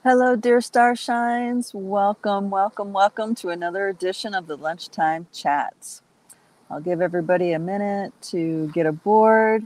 Hello, dear Starshines. Welcome, welcome, welcome to another edition of the Lunchtime Chats. I'll give everybody a minute to get aboard.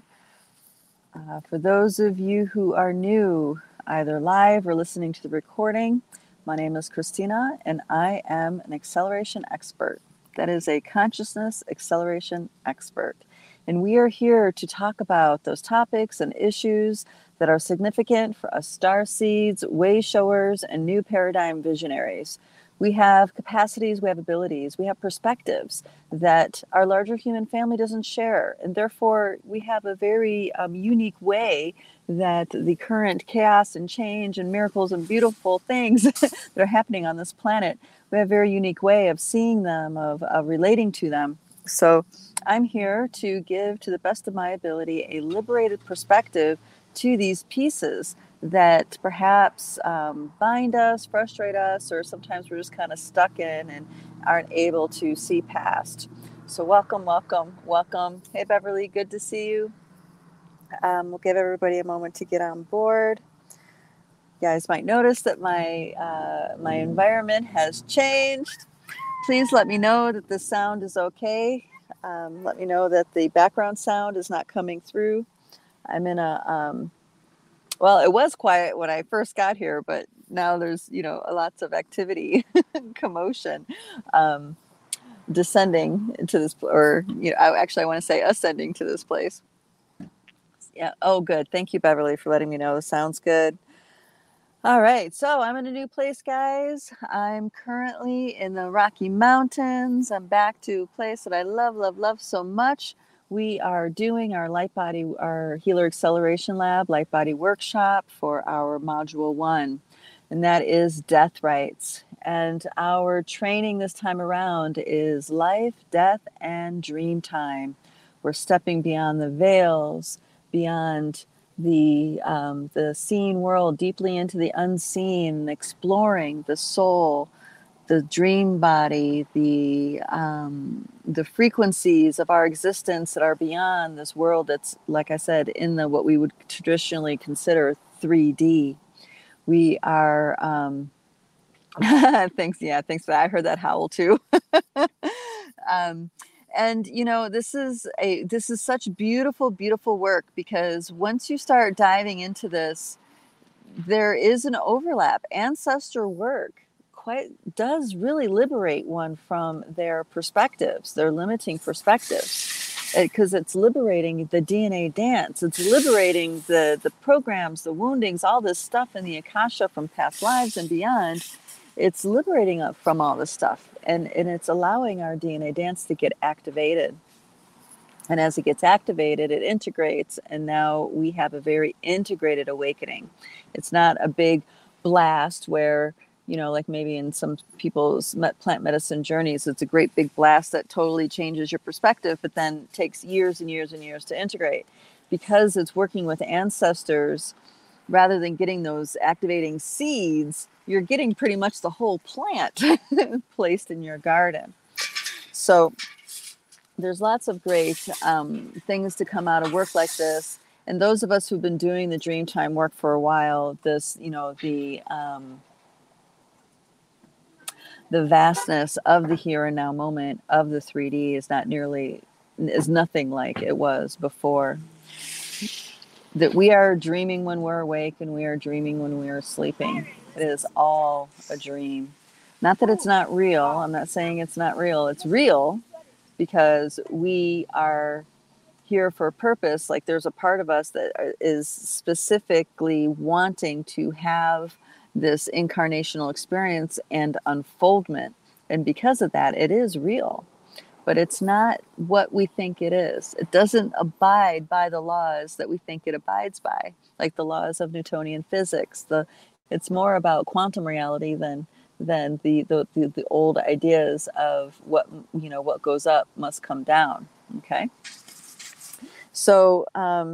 For those of you who are new, either live or listening to the recording, my name is Christina, and I am an acceleration expert. That is a consciousness acceleration expert. And we are here to talk about those topics and issues that are significant for us star seeds, way showers, and new paradigm visionaries. We have capacities, we have abilities, we have perspectives that our larger human family doesn't share. And therefore, we have a very unique way that the current chaos and change and miracles and beautiful things that are happening on this planet, we have a very unique way of seeing them, of relating to them. So I'm here to give, to the best of my ability, a liberated perspective to these pieces that perhaps bind us, frustrate us, or sometimes we're just kind of stuck in and aren't able to see past. So welcome, welcome, welcome. Hey, Beverly, good to see you. We'll give everybody a moment to get on board. You guys might notice that my environment has changed. Please let me know that the sound is okay. Let me know that the background sound is not coming through. I'm in a well, it was quiet when I first got here, but now there's, lots of activity, commotion, descending into this, or, I want to say ascending to this place. Yeah. Oh, good. Thank you, Beverly, for letting me know. Sounds good. All right. So I'm in a new place, guys. I'm currently in the Rocky Mountains. I'm back to a place that I love, love, love so much. We are doing our Light Body, our Healer Acceleration Lab, Light Body Workshop for our Module 1, and that is Death Rights. And our training this time around is Life, Death, and Dream Time. We're stepping beyond the veils, beyond the seen world, deeply into the unseen, exploring the soul, the dream body, the frequencies of our existence that are beyond this world that's, like I said, in the what we would traditionally consider 3D. We are thanks for that. I heard that howl too. And this is such beautiful, beautiful work, because once you start diving into this, there is an overlap. Ancestor work does really liberate one from their perspectives, their limiting perspectives, because it's liberating the DNA dance. It's liberating the programs, the woundings, all this stuff in the Akasha from past lives and beyond. It's liberating us from all this stuff, and it's allowing our DNA dance to get activated. And as it gets activated, it integrates, and now we have a very integrated awakening. It's not a big blast where, like maybe in some people's plant medicine journeys, it's a great big blast that totally changes your perspective, but then takes years and years and years to integrate. Because it's working with ancestors, rather than getting those activating seeds, you're getting pretty much the whole plant placed in your garden. So there's lots of great things to come out of work like this. And those of us who've been doing the Dreamtime work for a while, the vastness of the here and now moment of the 3D is nothing like it was before. That we are dreaming when we're awake, and we are dreaming when we are sleeping. It is all a dream. Not that it's not real. I'm not saying it's not real. It's real, because we are here for a purpose. Like, there's a part of us that is specifically wanting to have this incarnational experience and unfoldment. And because of that, it is real. But it's not what we think it is. It doesn't abide by the laws that we think it abides by, like the laws of Newtonian physics. It's more about quantum reality than the old ideas of what goes up must come down. Okay. So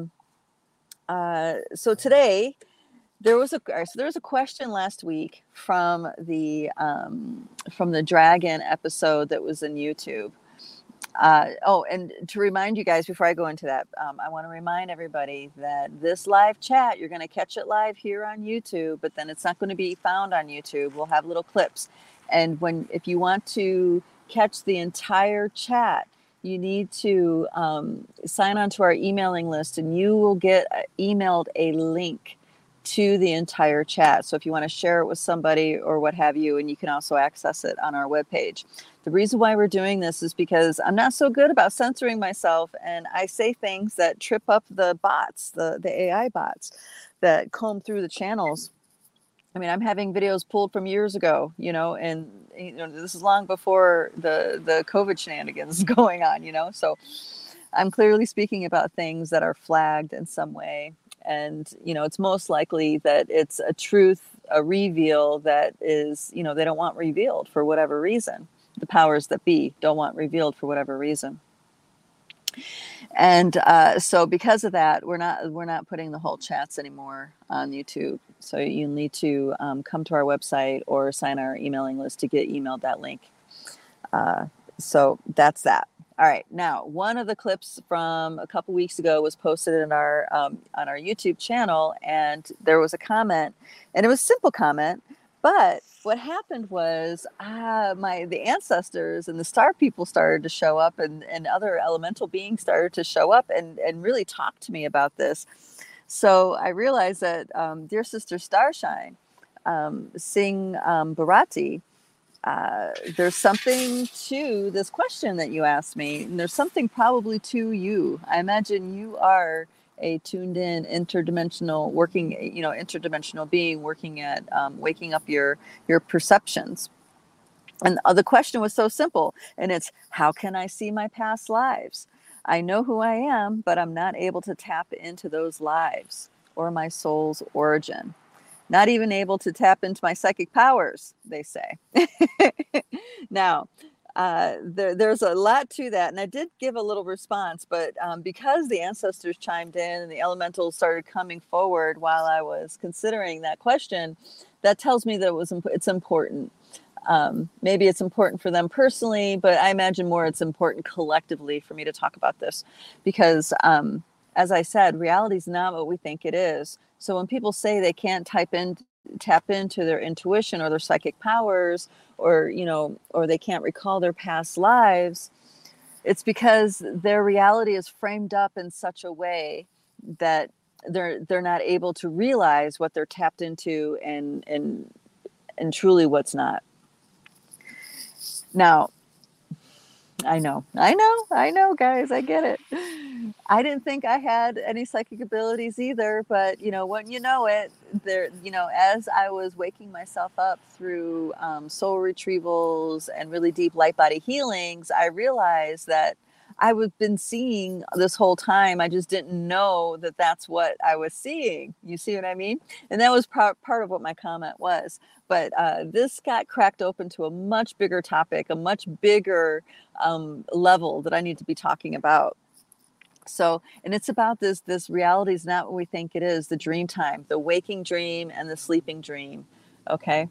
so today there was a question last week from the Dragon episode that was in YouTube. Oh, and to remind you guys before I go into that, I want to remind everybody that this live chat, you're going to catch it live here on YouTube, but then it's not going to be found on YouTube. We'll have little clips. And if you want to catch the entire chat, you need to sign on to our emailing list, and you will get emailed a link to the entire chat. So if you want to share it with somebody or what have you, and you can also access it on our webpage. The reason why we're doing this is because I'm not so good about censoring myself, and I say things that trip up the bots, the AI bots that comb through the channels. I mean, I'm having videos pulled from years ago, and this is long before the COVID shenanigans going on, so I'm clearly speaking about things that are flagged in some way. And, it's most likely that it's a truth, a reveal that is, they don't want revealed for whatever reason. The powers that be don't want revealed for whatever reason. And so because of that, we're not putting the whole chats anymore on YouTube. So you need to come to our website or sign our emailing list to get emailed that link. So that's that. All right. Now, one of the clips from a couple weeks ago was posted in our on our YouTube channel, and there was a comment, and it was a simple comment. But what happened was the ancestors and the star people started to show up, and other elemental beings started to show up and really talk to me about this. So I realized that dear sister Starshine, Singh Bharati, there's something to this question that you asked me, and there's something probably to you. I imagine you are a tuned in interdimensional being working at waking up your perceptions. And the question was so simple, and it's, how can I see my past lives? I know who I am, but I'm not able to tap into those lives or my soul's origin. Not even able to tap into my psychic powers, they say. Now, there's a lot to that. And I did give a little response, but because the ancestors chimed in and the elementals started coming forward while I was considering that question, that tells me that it's important. Maybe it's important for them personally, but I imagine more it's important collectively for me to talk about this because, as I said, reality is not what we think it is. So when people say they can't tap into their intuition or their psychic powers, or they can't recall their past lives, it's because their reality is framed up in such a way that they're not able to realize what they're tapped into and truly what's not. Now, I know, guys, I get it. I didn't think I had any psychic abilities either, but when you know it, as I was waking myself up through soul retrievals and really deep light body healings, I realized that I've been seeing this whole time. I just didn't know that that's what I was seeing. You see what I mean? And that was part of what my comment was. But this got cracked open to a much bigger topic, a much bigger level that I need to be talking about. So, and it's about this reality is not what we think it is, the dream time, the waking dream and the sleeping dream. Okay.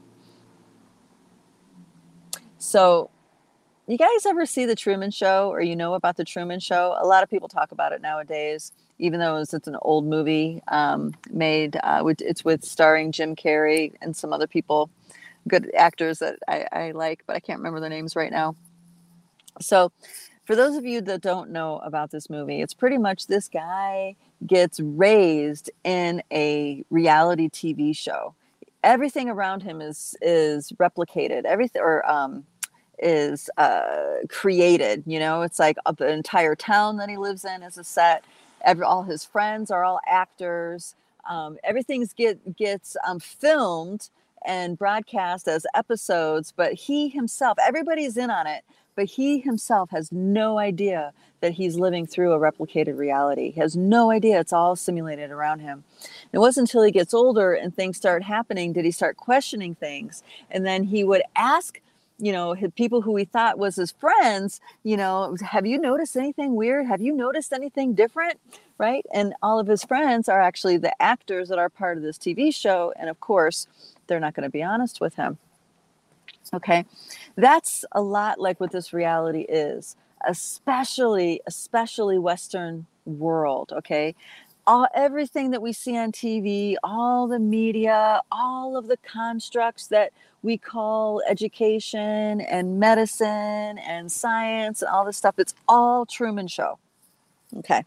So you guys ever see The Truman Show, or about The Truman Show? A lot of people talk about it nowadays, even though it's an old movie made. It's with starring Jim Carrey and some other people, good actors that I like, but I can't remember their names right now. So for those of you that don't know about this movie, it's pretty much this guy gets raised in a reality TV show. Everything around him is replicated. Everything is created. It's like the entire town that he lives in is a set. All his friends are all actors. Everything gets filmed and broadcast as episodes, but he himself, everybody's in on it, but he himself has no idea that he's living through a replicated reality. He has no idea. It's all simulated around him. It wasn't until he gets older and things start happening did he start questioning things. And then he would ask people who he thought was his friends, have you noticed anything weird? Have you noticed anything different? Right? And all of his friends are actually the actors that are part of this TV show. And of course, they're not going to be honest with him. Okay. That's a lot like what this reality is. especially Western world. Okay, everything that we see on TV, all the media, all of the constructs that we call education and medicine and science and all this stuff, it's all Truman Show. Okay.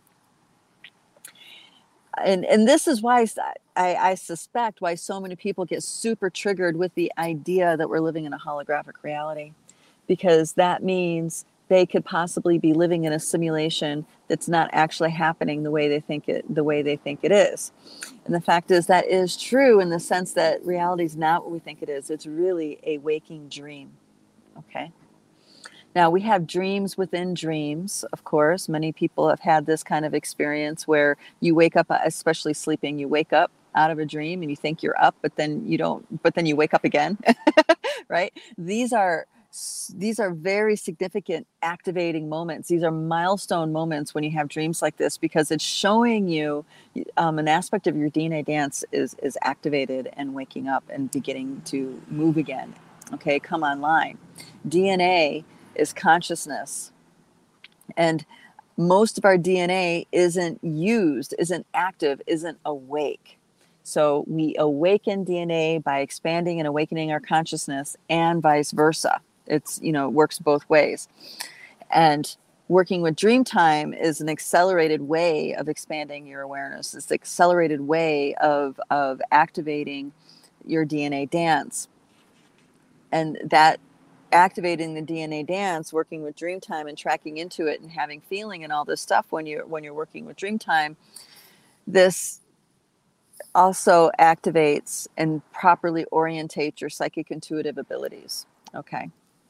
And this is why I suspect why so many people get super triggered with the idea that we're living in a holographic reality, because that means they could possibly be living in a simulation that's not actually happening the way they think it is. And the fact is that is true in the sense that reality is not what we think it is. It's really a waking dream. Okay. Now, we have dreams within dreams, of course. Many people have had this kind of experience where you wake up, especially sleeping, you wake up out of a dream and you think you're up, but then you don't, but then you wake up again, right? These are very significant activating moments. These are milestone moments when you have dreams like this, because it's showing you an aspect of your DNA dance is activated and waking up and beginning to move again. Okay, come online. DNA is consciousness, and most of our DNA isn't used, isn't active, isn't awake. So we awaken DNA by expanding and awakening our consciousness, and vice versa. It's, it works both ways. And working with Dreamtime is an accelerated way of expanding your awareness. It's an accelerated way of activating your DNA dance. And that activating the DNA dance, working with Dreamtime and tracking into it and having feeling and all this stuff when you're working with Dreamtime, this also activates and properly orientates your psychic intuitive abilities. Okay.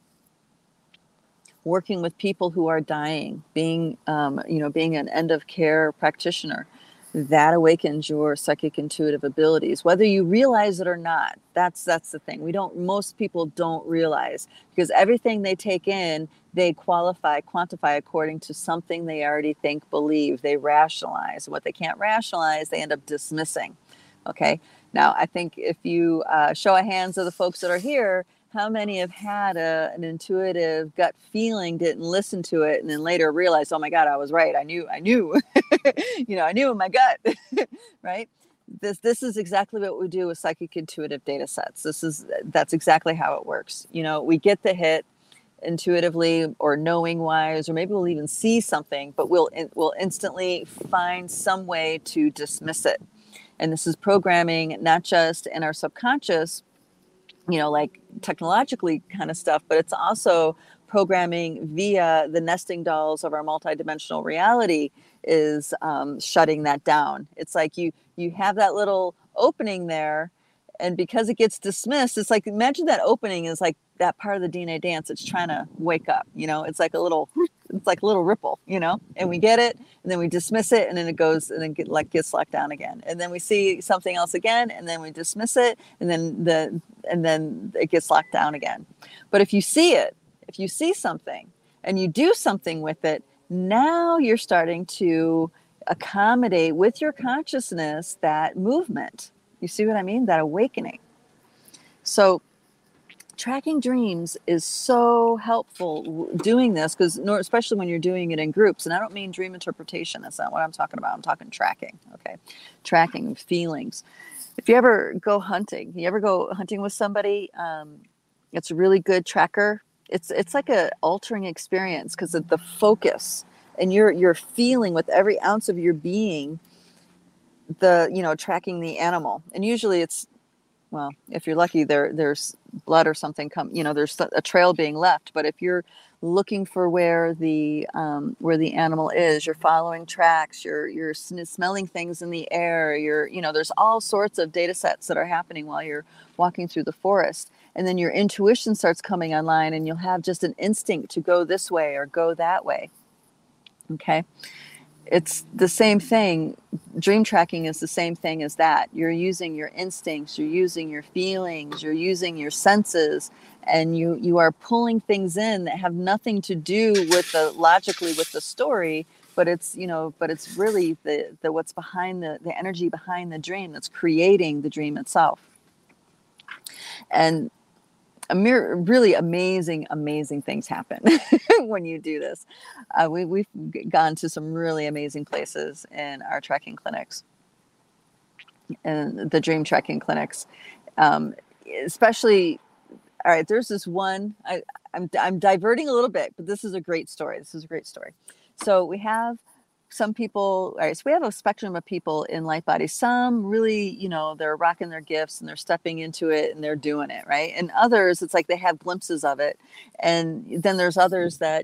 Working with people who are dying, being an end of care practitioner, that awakens your psychic intuitive abilities, whether you realize it or not. That's the thing. Most people don't realize, because everything they take in, they quantify according to something they already think, believe, they rationalize. What they can't rationalize, they end up dismissing. Okay. Now, I think if you show of hands of the folks that are here, how many have had an intuitive gut feeling, didn't listen to it, and then later realized, oh my God, I was right. I knew, I knew in my gut, right? This is exactly what we do with psychic intuitive data sets. That's exactly how it works. We get the hit intuitively or knowing wise, or maybe we'll even see something, but we'll instantly find some way to dismiss it. And this is programming, not just in our subconscious, like technologically kind of stuff, but it's also programming via the nesting dolls of our multidimensional reality is shutting that down. It's like you have that little opening there, and because it gets dismissed, it's like, imagine that opening is like that part of the DNA dance. It's trying to wake up, it's like a little ripple, and we get it, and then we dismiss it, and then it goes, and then gets locked down again. And then we see something else again, and then we dismiss it, and then it gets locked down again. But if you see something and you do something with it, now you're starting to accommodate with your consciousness that movement. You see what I mean? That awakening. So tracking dreams is so helpful doing this, because especially when you're doing it in groups. And I don't mean dream interpretation. That's not what I'm talking about. I'm talking tracking. Okay. Tracking feelings. If you ever go hunting, with somebody, it's a really good tracker. It's like a altering experience, because of the focus, and you're feeling with every ounce of your being tracking the animal. And usually it's, well, if you're lucky, there's blood or something there's a trail being left. But if you're looking for where the animal is, you're following tracks, you're smelling things in the air, there's all sorts of data sets that are happening while you're walking through the forest. And then your intuition starts coming online, and you'll have just an instinct to go this way or go that way. Okay. It's the same thing. Dream tracking is the same thing as that. You're using your instincts, you're using your feelings, you're using your senses, and you are pulling things in that have nothing to do with logically with the story, but it's really the what's behind the energy behind the dream that's creating the dream itself. And really amazing things happen when you do this. We've gone to some really amazing places in our trekking clinics and the dream trekking clinics, especially. All right, there's this one. I'm diverting a little bit, but this is a great story. So we have some people. All right, so we have a spectrum of people in Light Body. Some really, they're rocking their gifts and they're stepping into it and they're doing it, right? And others, it's like they have glimpses of it. And then there's others that,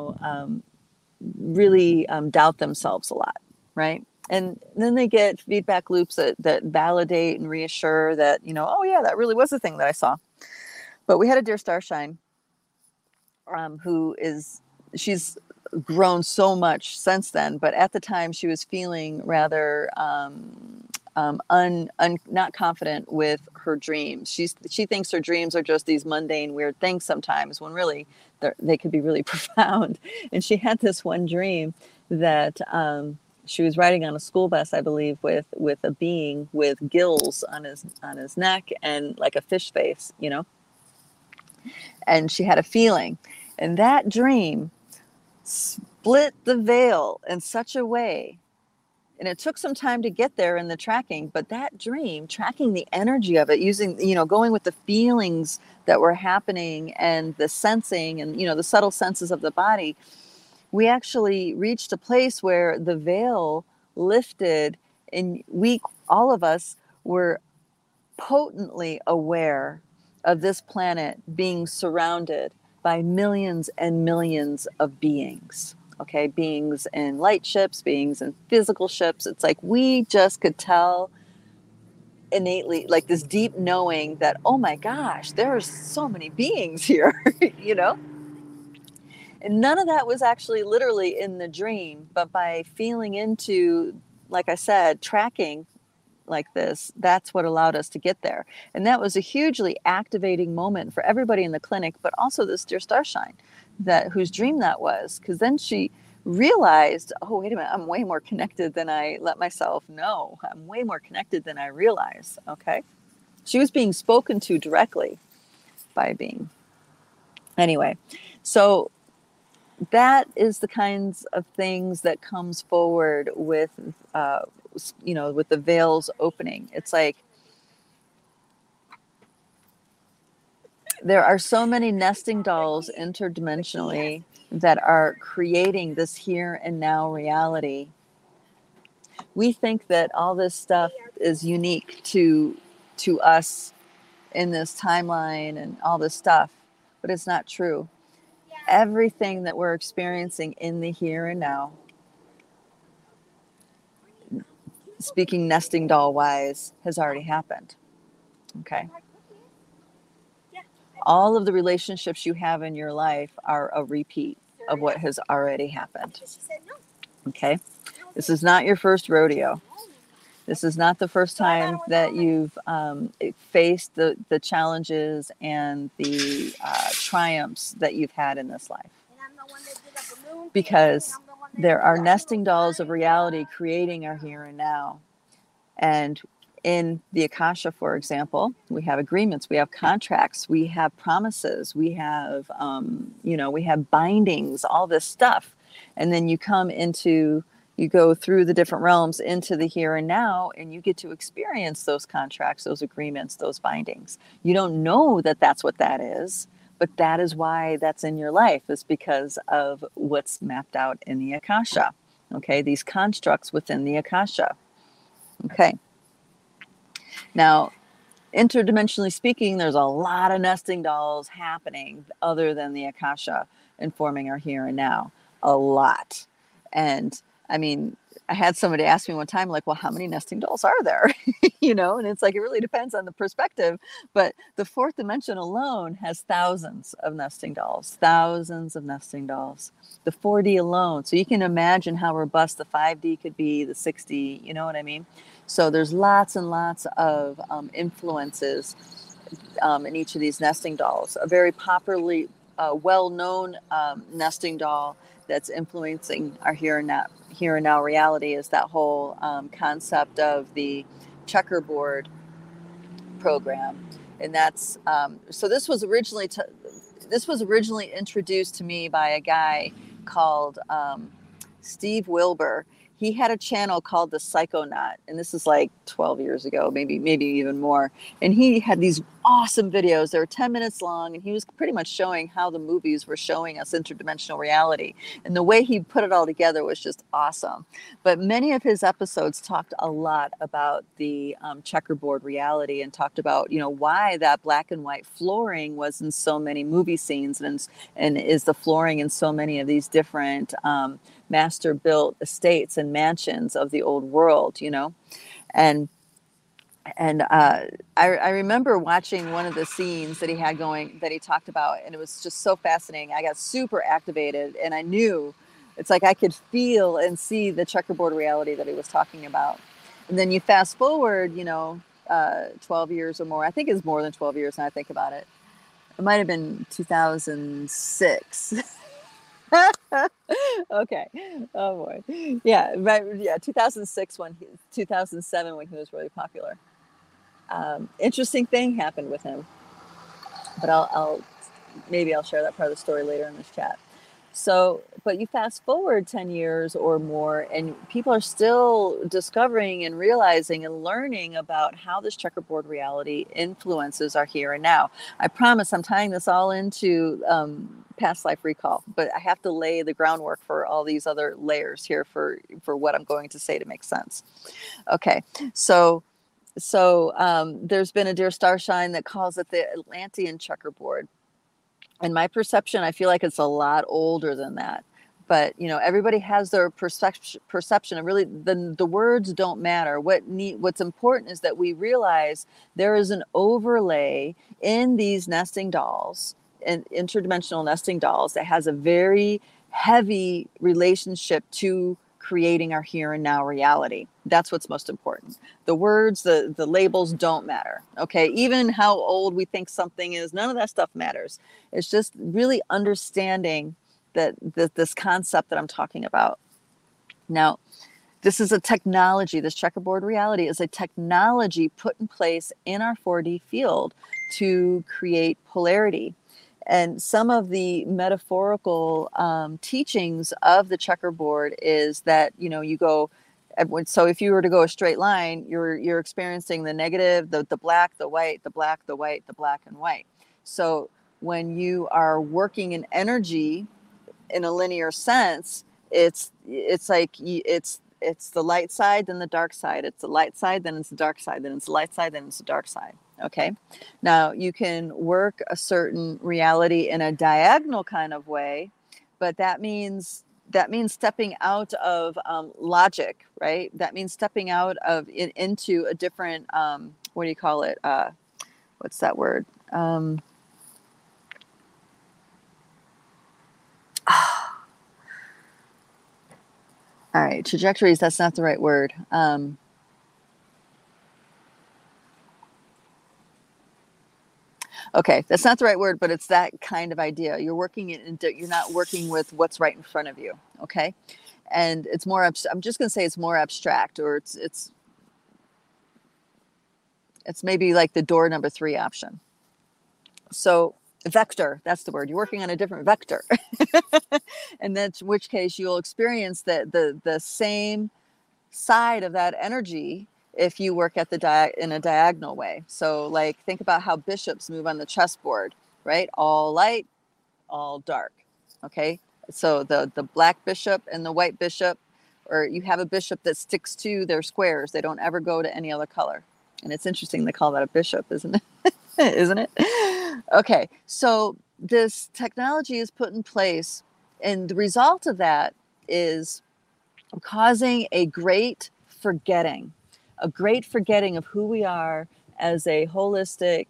really doubt themselves a lot, right? And then they get feedback loops that validate and reassure that, oh yeah, that really was the thing that I saw. But we had a dear Starshine, she's grown so much since then. But at the time, she was feeling rather not confident with her dreams. She thinks her dreams are just these mundane, weird things sometimes, when really they could be really profound. And she had this one dream that she was riding on a school bus, I believe, with a being with gills on his neck and like a fish face, And she had a feeling, and that dream split the veil in such a way, and it took some time to get there in the tracking, but that dream, tracking the energy of it, using, going with the feelings that were happening and the sensing and, the subtle senses of the body, we actually reached a place where the veil lifted, and all of us were potently aware of this planet being surrounded by millions and millions of beings. Okay, beings in light ships, beings in physical ships. It's like we just could tell innately, like this deep knowing that, oh my gosh, there are so many beings here, And none of that was actually literally in the dream, but by feeling into, like I said, tracking like this, that's what allowed us to get there. And that was a hugely activating moment for everybody in the clinic, but also this dear Starshine, whose dream that was. Because then she realized, oh, wait a minute, I'm way more connected than I let myself know. I'm way more connected than I realize. Okay. She was being spoken to directly by a being. Anyway, so that is the kinds of things that comes forward with with the veils opening. It's like there are so many nesting dolls interdimensionally that are creating this here and now reality. We think that all this stuff is unique to us in this timeline and all this stuff, but it's not true. Everything that we're experiencing in the here and now, speaking nesting doll wise, has already happened. Okay. All of the relationships you have in your life are a repeat of what has already happened. Okay. This is not your first rodeo. This is not the first time that you've faced the challenges and the triumphs that you've had in this life. Because there are nesting dolls of reality creating our here and now. And in the Akasha, for example, we have agreements, we have contracts, we have promises, we have, we have bindings, all this stuff. And then you go through the different realms into the here and now, and you get to experience those contracts, those agreements, those bindings. You don't know that that's what that is, but that is why that's in your life, is because of what's mapped out in the Akasha. Okay, these constructs within the Akasha. Okay. Now, interdimensionally speaking, there's a lot of nesting dolls happening other than the Akasha informing our here and now. A lot. And I mean, I had somebody ask me one time, like, well, how many nesting dolls are there? And it's like, it really depends on the perspective. But the fourth dimension alone has thousands of nesting dolls. The 4D alone. So you can imagine how robust the 5D could be, the 6D, you know what I mean? So there's lots and lots of influences in each of these nesting dolls. A very popularly well-known nesting doll that's influencing our here and now reality is that whole concept of the checkerboard program. And that's so this was originally introduced to me by a guy called Steve Wilbur. He had a channel called the Psychonaut, and this is like 12 years ago, maybe even more. And he had these awesome videos. They were 10 minutes long, and he was pretty much showing how the movies were showing us interdimensional reality. And the way he put it all together was just awesome. But many of his episodes talked a lot about the checkerboard reality, and talked about, you know, why that black and white flooring was in so many movie scenes, and is the flooring in so many of these different master built estates and mansions of the old world, you know. And I remember watching one of the scenes that he had going, that he talked about, and it was just so fascinating. I got super activated, and I knew, it's like I could feel and see the checkerboard reality that he was talking about. And then you fast forward, you know, 12 years or more. I think it's more than 12 years now I think about it. It might have been 2006. Okay. Oh boy. Yeah. Right. Yeah. 2006 2007 when he was really popular. Interesting thing happened with him, but maybe I'll share that part of the story later in this chat. So, but you fast forward 10 years or more, and people are still discovering and realizing and learning about how this checkerboard reality influences our here and now. I promise I'm tying this all into past life recall, but I have to lay the groundwork for all these other layers here for what I'm going to say to make sense. Okay, so there's been a Dear Starshine that calls it the Atlantean checkerboard. And my perception, I feel like it's a lot older than that. But, you know, everybody has their perception, and really the words don't matter. What's important is that we realize there is an overlay in these nesting dolls, and interdimensional nesting dolls, that has a very heavy relationship to creating our here and now reality. That's what's most important. The words, the labels don't matter. Okay. Even how old we think something is, none of that stuff matters. It's just really understanding that this concept that I'm talking about. Now, this is a technology. This checkerboard reality is a technology put in place in our 4D field to create polarity. And some of the metaphorical teachings of the checkerboard is that, you know, you go, so if you were to go a straight line, you're experiencing the negative, the black, the white, the black, the white, the black and white. So when you are working in energy in a linear sense, it's like it's the light side, then the dark side. It's the light side, then it's the dark side, then it's the light side, then it's the dark side. Okay. Now you can work a certain reality in a diagonal kind of way, but that means stepping out of logic, right? That means stepping out of into a different, what do you call it? What's that word? All right, trajectories, that's not the right word. Okay, that's not the right word, but it's that kind of idea. You're not working with what's right in front of you, okay? And it's more, I'm just going to say it's more abstract, or it's maybe like the door number 3 option. So vector, that's the word. You're working on a different vector. And then in which case you'll experience the same side of that energy if you work at in a diagonal way. So like think about how bishops move on the chessboard, right? All light, all dark. Okay. So the black bishop and the white bishop, or you have a bishop that sticks to their squares. They don't ever go to any other color. And it's interesting they call that a bishop, isn't it? Isn't it? Okay. So this technology is put in place, and the result of that is causing a great forgetting of who we are as a holistic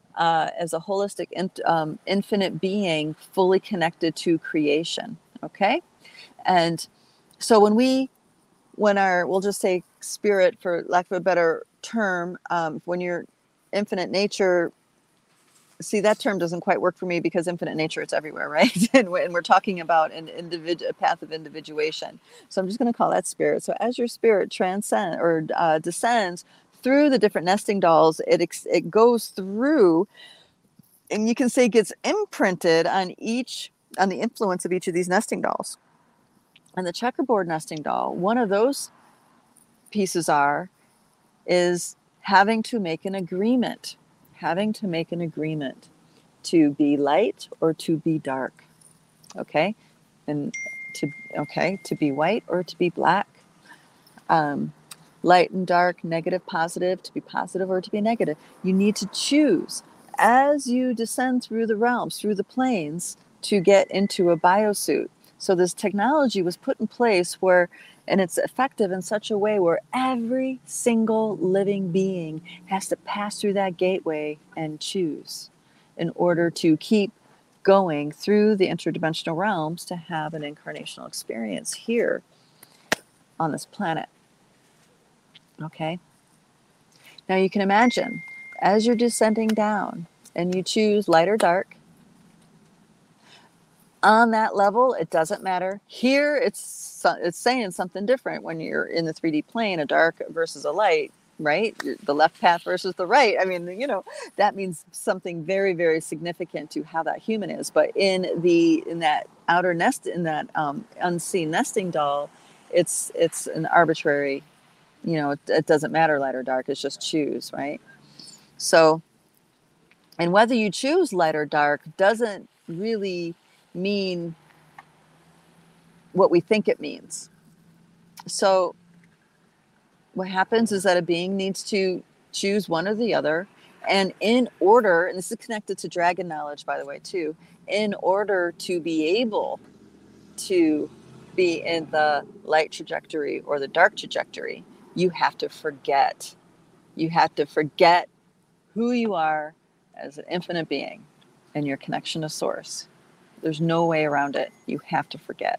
infinite being, fully connected to creation. Okay. And so we'll just say spirit, for lack of a better term, when you're infinite nature, see, that term doesn't quite work for me, because infinite nature, it's everywhere, right? and we're talking about a path of individuation. So I'm just going to call that spirit. So as your spirit descends through the different nesting dolls, it goes through, and you can say gets imprinted on the influence of each of these nesting dolls. And the checkerboard nesting doll, one of those pieces is having to make an agreement to be light or to be dark. Okay. And to be white or to be black. Light and dark, negative, positive, to be positive or to be negative. You need to choose as you descend through the realms, through the planes, to get into a biosuit. So this technology was put in place and it's effective in such a way where every single living being has to pass through that gateway and choose in order to keep going through the interdimensional realms to have an incarnational experience here on this planet. Okay. Now you can imagine as you're descending down and you choose light or dark, on that level, it doesn't matter. Here, it's saying something different when you're in the 3D plane, a dark versus a light, right? The left path versus the right. I mean, that means something very, very significant to how that human is. But in that outer nest, in that unseen nesting doll, it's an arbitrary, it doesn't matter light or dark. It's just choose, right? So, and whether you choose light or dark doesn't really mean what we think it means. So what happens is that a being needs to choose one or the other, and in order, and this is connected to dragon knowledge, by the way, too, in order to be able to be in the light trajectory or the dark trajectory, you have to forget who you are as an infinite being and your connection to source. There's no way around it. You have to forget.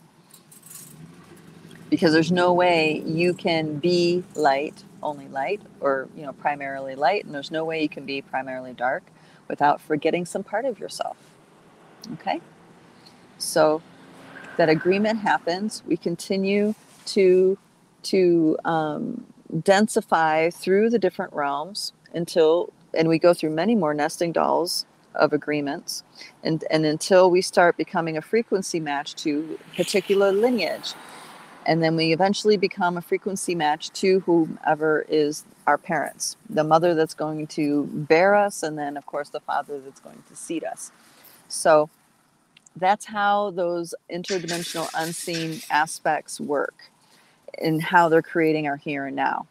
Because there's no way you can be light, only light, or primarily light, and there's no way you can be primarily dark without forgetting some part of yourself. Okay? So that agreement happens. We continue to densify through the different realms and we go through many more nesting dolls of agreements, and until we start becoming a frequency match to particular lineage. And then we eventually become a frequency match to whomever is our parents, the mother that's going to bear us, and then, of course, the father that's going to seed us. So that's how those interdimensional unseen aspects work and how they're creating our here and now.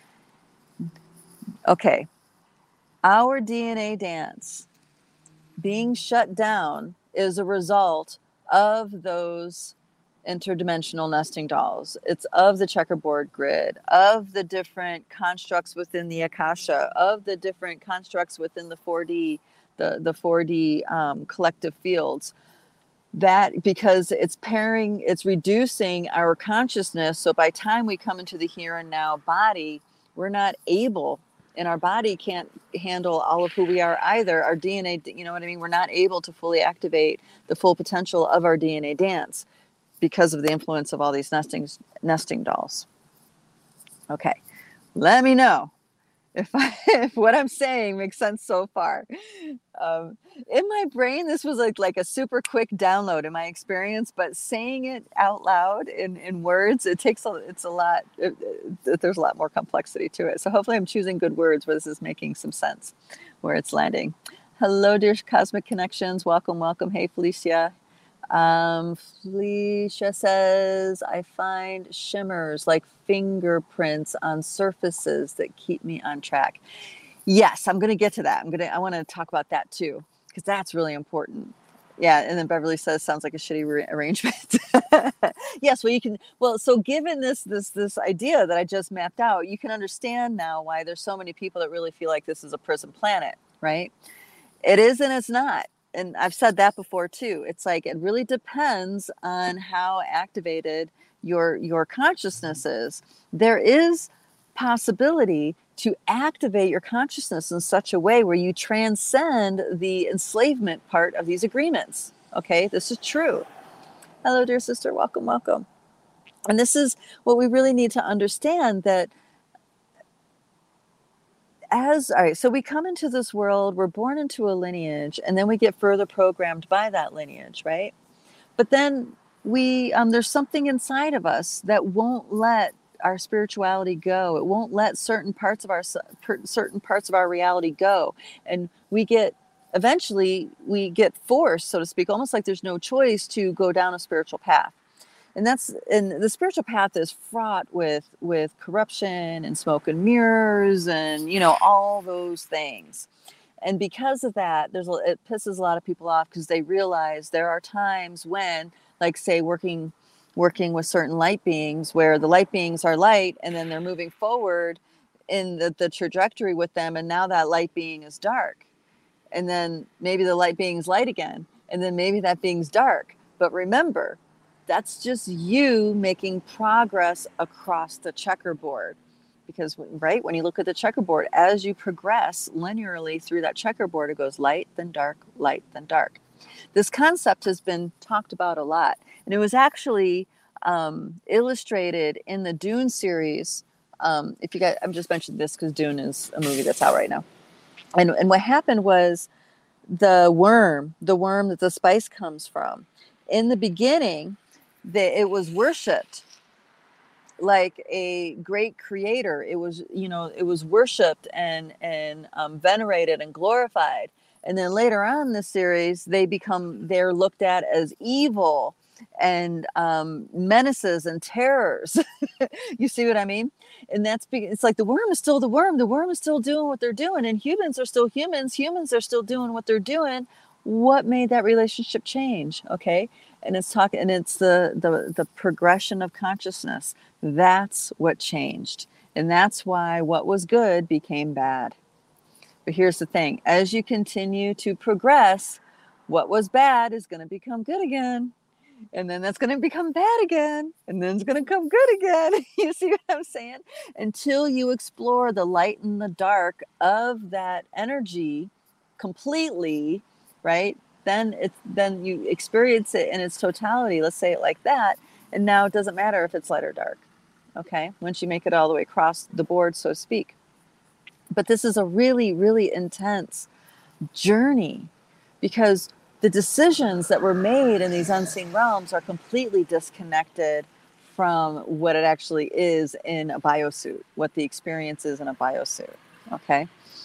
Okay. Our DNA dance being shut down is a result of those interdimensional nesting dolls. It's of the checkerboard grid, of the different constructs within the Akasha, of the different constructs within the 4D, the 4D collective fields. That because it's reducing our consciousness. So by time we come into the here and now body, we're not able, and our body can't handle all of who we are either. Our DNA, you know what I mean? We're not able to fully activate the full potential of our DNA dance because of the influence of all these nesting dolls. Okay, let me know if what I'm saying makes sense so far. In my brain, this was like a super quick download in my experience, but saying it out loud in words, there's a lot more complexity to it. So hopefully I'm choosing good words where this is making some sense, where it's landing. Hello, dear Cosmic Connections. Welcome, welcome. Hey, Felicia. Felicia says, I find shimmers like fingerprints on surfaces that keep me on track. Yes, I'm going to get to that. I want to talk about that too, because that's really important. Yeah. And then Beverly says, sounds like a shitty arrangement. Yes. So given this idea that I just mapped out, you can understand now why there's so many people that really feel like this is a prison planet, right? It is and it's not. And I've said that before too. It's like, it really depends on how activated your consciousness is. There is possibility to activate your consciousness in such a way where you transcend the enslavement part of these agreements. Okay, this is true. Hello, dear sister. Welcome, welcome. And this is what we really need to understand, that all right, so we come into this world, we're born into a lineage, and then we get further programmed by that lineage, right? But then there's something inside of us that won't let our spirituality go. It won't let certain parts of our reality go, and eventually we get forced, so to speak, almost like there's no choice to go down a spiritual path. And the spiritual path is fraught with corruption and smoke and mirrors and all those things. And because of that, it pisses a lot of people off, because they realize there are times when, like, say, working with certain light beings, where the light beings are light, and then they're moving forward in the trajectory with them, and now that light being is dark, and then maybe the light being's light again, and then maybe that being's dark. But remember, that's just you making progress across the checkerboard. Because, right, when you look at the checkerboard, as you progress linearly through that checkerboard, it goes light, then dark, light, then dark. This concept has been talked about a lot. And it was actually illustrated in the Dune series. If you guys, I'm just mentioning this because Dune is a movie that's out right now. And what happened was the worm that the spice comes from, in the beginning, it was worshipped like a great creator. It was worshipped and venerated and glorified. And then later on in the series, they're looked at as evil and menaces and terrors. You see what I mean? And it's like the worm is still the worm. The worm is still doing what they're doing, and humans are still humans. Humans are still doing what they're doing. What made that relationship change? Okay. And it's the progression of consciousness. That's what changed. And that's why what was good became bad. But here's the thing. As you continue to progress, what was bad is going to become good again. And then that's going to become bad again. And then it's going to come good again. You see what I'm saying? Until you explore the light and the dark of that energy completely, right? Then you experience it in its totality. Let's say it like that. And now it doesn't matter if it's light or dark. Okay. Once you make it all the way across the board, so to speak. But this is a really, really intense journey, because the decisions that were made in these unseen realms are completely disconnected from what it actually is in a biosuit, what the experience is in a biosuit. Okay.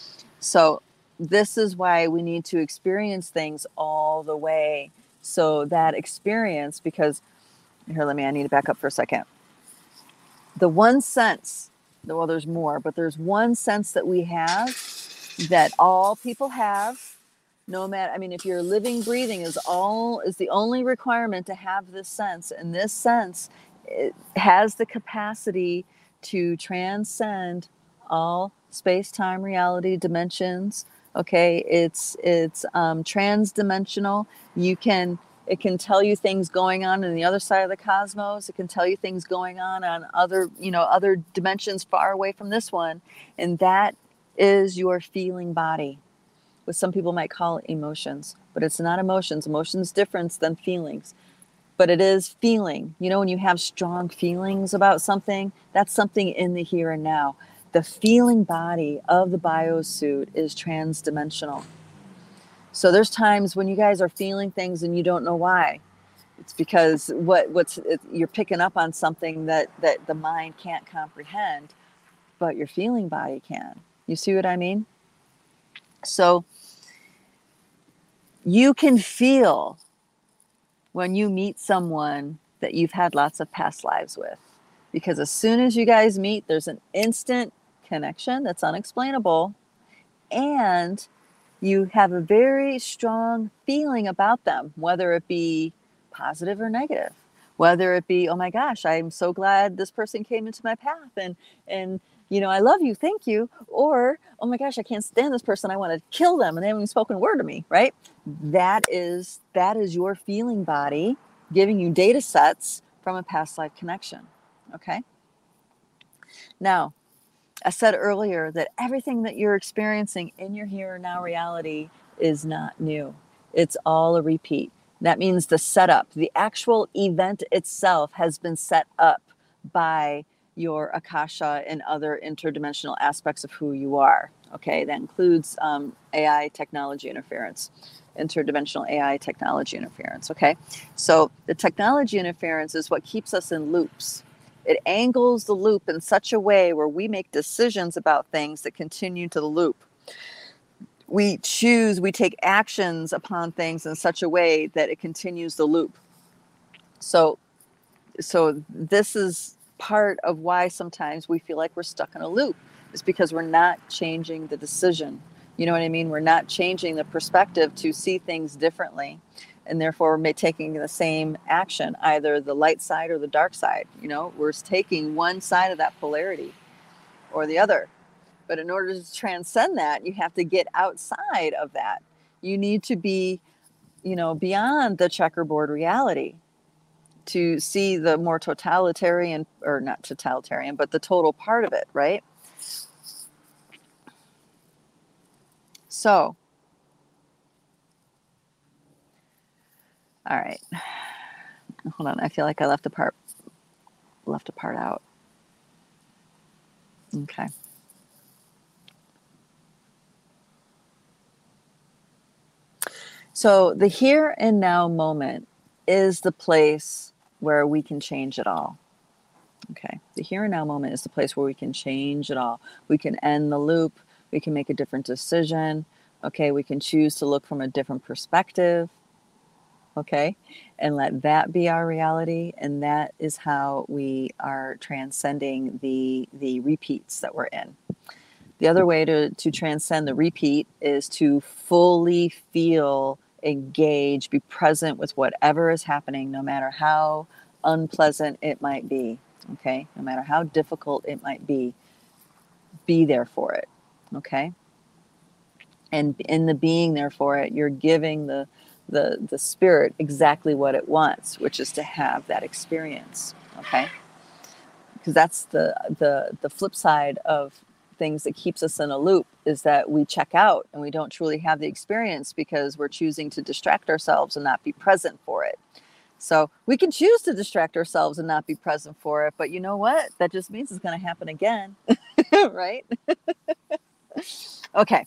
So this is why we need to experience things all the way. So that experience, because I need to back up for a second. The one sense, well, there's more, but there's one sense that we have, that all people have, no matter, if you're living, breathing, is the only requirement to have this sense. And this sense, it has the capacity to transcend all space, time, reality, dimensions. Okay. It's transdimensional. It can tell you things going on in the other side of the cosmos. It can tell you things going on other dimensions far away from this one. And that is your feeling body, what some people might call emotions. But it's not emotions. Emotions different than feelings. But it is feeling. When you have strong feelings about something, that's something in the here and now. The feeling body of the biosuit is transdimensional. So there's times when you guys are feeling things and you don't know why. It's because you're picking up on something that the mind can't comprehend, but your feeling body can. You see what I mean? So you can feel when you meet someone that you've had lots of past lives with, because as soon as you guys meet, there's an instant connection that's unexplainable, and you have a very strong feeling about them, whether it be positive or negative, whether it be, oh my gosh, I'm so glad this person came into my path, and I love you, thank you, or oh my gosh, I can't stand this person, I want to kill them, and they haven't even spoken a word to me, right? That is your feeling body giving you data sets from a past life connection. Okay. Now, I said earlier that everything that you're experiencing in your here and now reality is not new. It's all a repeat. That means the setup, the actual event itself has been set up by your Akasha and other interdimensional aspects of who you are. Okay, that includes AI technology interference, interdimensional AI technology interference. Okay, so the technology interference is what keeps us in loops. It angles the loop in such a way where we make decisions about things that continue to the loop. We take actions upon things in such a way that it continues the loop. So this is part of why sometimes we feel like we're stuck in a loop. It's because we're not changing the decision. You know what I mean? We're not changing the perspective to see things differently. And therefore, we're taking the same action, either the light side or the dark side. You know, we're taking one side of that polarity or the other. But in order to transcend that, you have to get outside of that. You need to be, beyond the checkerboard reality to see the more totalitarian, or not totalitarian, but the total part of it, right? So, all right. Hold on. I feel like I left a part out. Okay. So the here and now moment is the place where we can change it all. Okay. The here and now moment is the place where we can change it all. We can end the loop. We can make a different decision. Okay. We can choose to look from a different perspective. Okay. And let that be our reality. And that is how we are transcending the repeats that we're in. The other way to transcend the repeat is to fully feel, engage, be present with whatever is happening, no matter how unpleasant it might be. Okay. No matter how difficult it might be there for it. Okay. And in the being there for it, you're giving the spirit exactly what it wants, which is to have that experience. Okay. Because that's the flip side of things that keeps us in a loop, is that we check out and we don't truly have the experience because we're choosing to distract ourselves and not be present for it. So we can choose to distract ourselves and not be present for it, but you know what? That just means it's going to happen again, right? Okay.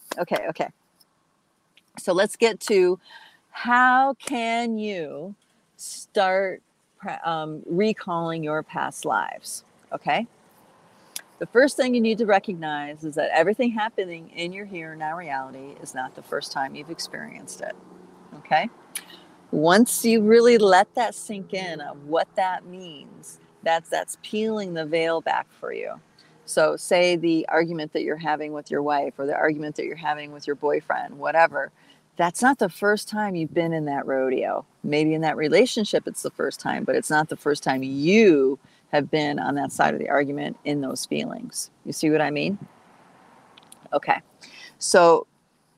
So let's get to how can you start recalling your past lives, okay? The first thing you need to recognize is that everything happening in your here and now reality is not the first time you've experienced it, okay? Once you really let that sink in of what that means, that's peeling the veil back for you. So say the argument that you're having with your wife or the argument that you're having with your boyfriend, whatever, that's not the first time you've been in that rodeo. Maybe in that relationship it's the first time, but it's not the first time you have been on that side of the argument in those feelings. You see what I mean? Okay. So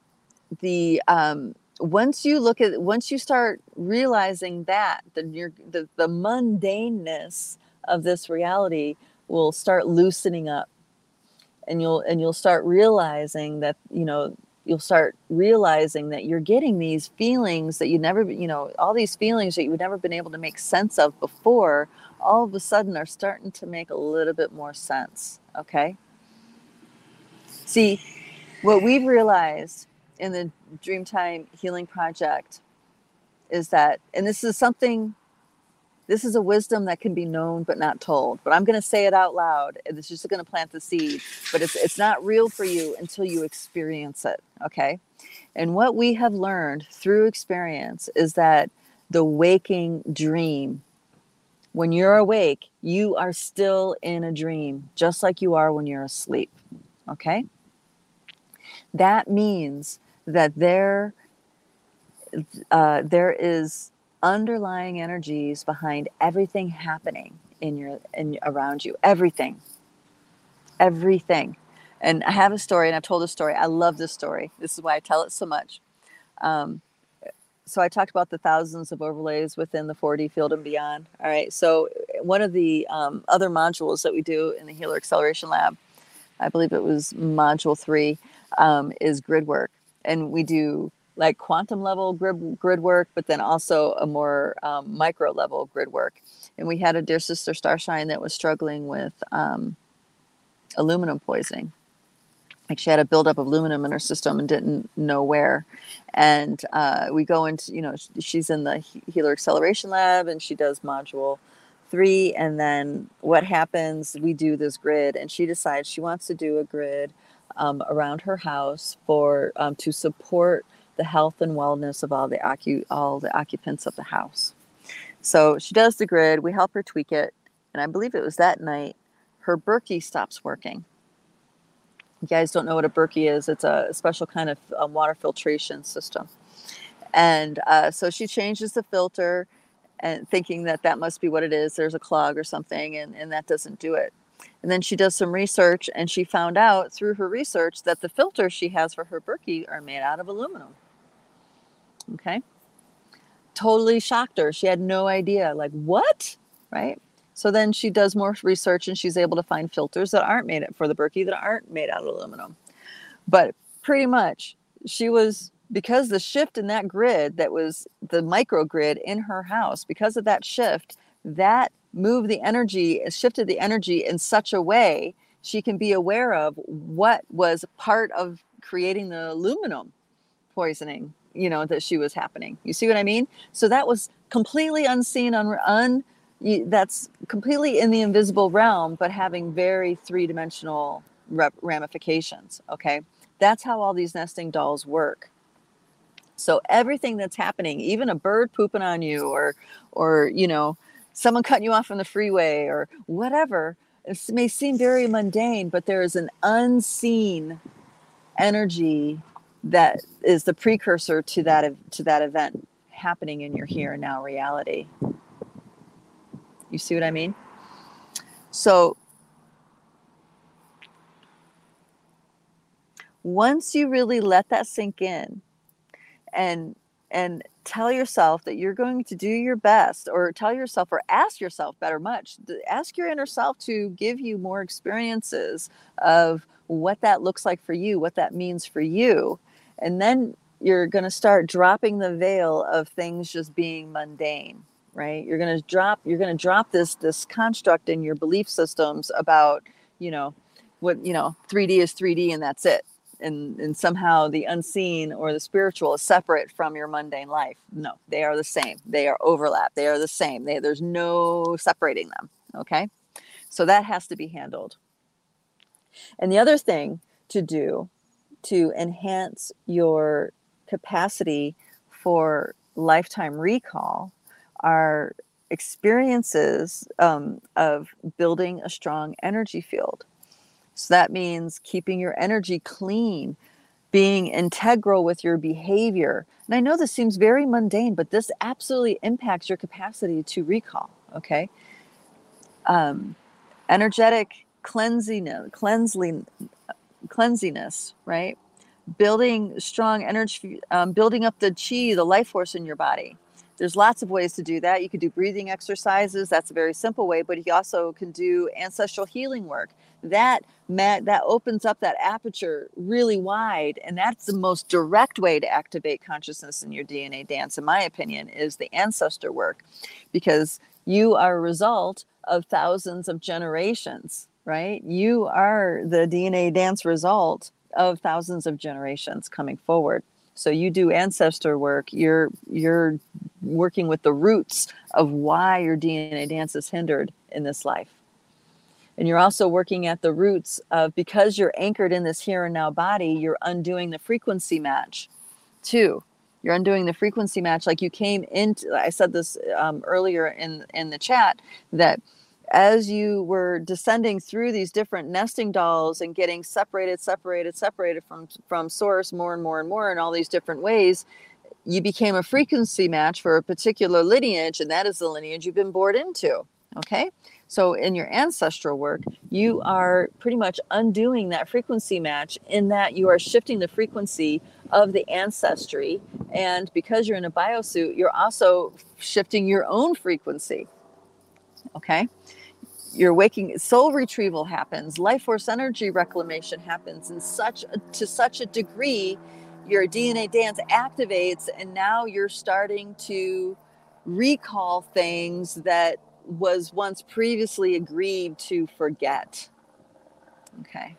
once you start realizing that, then the mundaneness of this reality will start loosening up, and you'll start realizing that you're getting these feelings that you never, all these feelings that you've never been able to make sense of before, all of a sudden are starting to make a little bit more sense. Okay. See, what we've realized in the Dreamtime Healing Project is that, and this is a wisdom that can be known but not told, but I'm going to say it out loud, and it's just going to plant the seed, but it's not real for you until you experience it. Okay. And what we have learned through experience is that the waking dream, when you're awake, you are still in a dream, just like you are when you're asleep. Okay. That means that there is underlying energies behind everything happening around you. Everything. And I have a story, and I've told a story. I love this story. This is why I tell it so much. So I talked about the thousands of overlays within the 4D field and beyond. All right. So one of the other modules that we do in the Healer Acceleration Lab, I believe it was module 3, is grid work. And we do like quantum level grid work, but then also a more micro level grid work. And we had a dear sister Starshine that was struggling with aluminum poisoning. Like she had a buildup of aluminum in her system and didn't know where. And we go into, she's in the Healer Acceleration Lab and she does module 3. And then what happens, we do this grid and she decides she wants to do a grid around her house for to support the health and wellness of all the occupants of the house. So she does the grid, we help her tweak it. And I believe it was that night, her Berkey stops working. You guys don't know what a Berkey is. It's a special kind of water filtration system. And so she changes the filter and thinking that must be what it is. There's a clog or something, and that doesn't do it. And then she does some research, and she found out through her research that the filters she has for her Berkey are made out of aluminum. Okay? Totally shocked her. She had no idea. Like, what? Right? So then she does more research and she's able to find filters that aren't made for the Berkey that aren't made out of aluminum. But pretty much because the shift in that grid, that was the microgrid in her house, because of that shift, that shifted the energy in such a way she can be aware of what was part of creating the aluminum poisoning, that she was happening. You see what I mean? So that was completely unseen, that's completely in the invisible realm, but having very three-dimensional ramifications. Okay. That's how all these nesting dolls work. So everything that's happening, even a bird pooping on you or someone cutting you off on the freeway or whatever, it may seem very mundane, but there is an unseen energy that is the precursor to that event happening in your here and now reality. You see what I mean? So once you really let that sink in and tell yourself that you're going to do your best, or tell yourself, or ask yourself ask your inner self to give you more experiences of what that looks like for you, what that means for you. And then you're going to start dropping the veil of things just being mundane. Right? You're going to drop this construct in your belief systems about, what, 3D is 3D and that's it. And somehow the unseen or the spiritual is separate from your mundane life. No, they are the same. They are overlap. They are the same. There's no separating them. Okay. So that has to be handled. And the other thing to do to enhance your capacity for lifetime recall are experiences of building a strong energy field. So that means keeping your energy clean, being integral with your behavior. And I know this seems very mundane, but this absolutely impacts your capacity to recall. Okay. Energetic cleanliness, right? Building strong energy, building up the chi, the life force in your body. There's lots of ways to do that. You could do breathing exercises. That's a very simple way, but you also can do ancestral healing work. That opens up that aperture really wide. And that's the most direct way to activate consciousness in your DNA dance, in my opinion, is the ancestor work, because you are a result of thousands of generations, right? You are the DNA dance result of thousands of generations coming forward. So you do ancestor work, you're working with the roots of why your DNA dance is hindered in this life. And you're also working at the roots of, because you're anchored in this here and now body, you're undoing the frequency match too. You're undoing the frequency match. Like you came into, I said this earlier in the chat, that as you were descending through these different nesting dolls and getting separated from source more and more and more in all these different ways, you became a frequency match for a particular lineage, and that is the lineage you've been born into. Okay. So in your ancestral work, you are pretty much undoing that frequency match, in that you are shifting the frequency of the ancestry. And because you're in a biosuit, you're also shifting your own frequency. Okay. You're waking, soul retrieval happens, life force energy reclamation happens to such a degree, your DNA dance activates, and now you're starting to recall things that was once previously agreed to forget. Okay.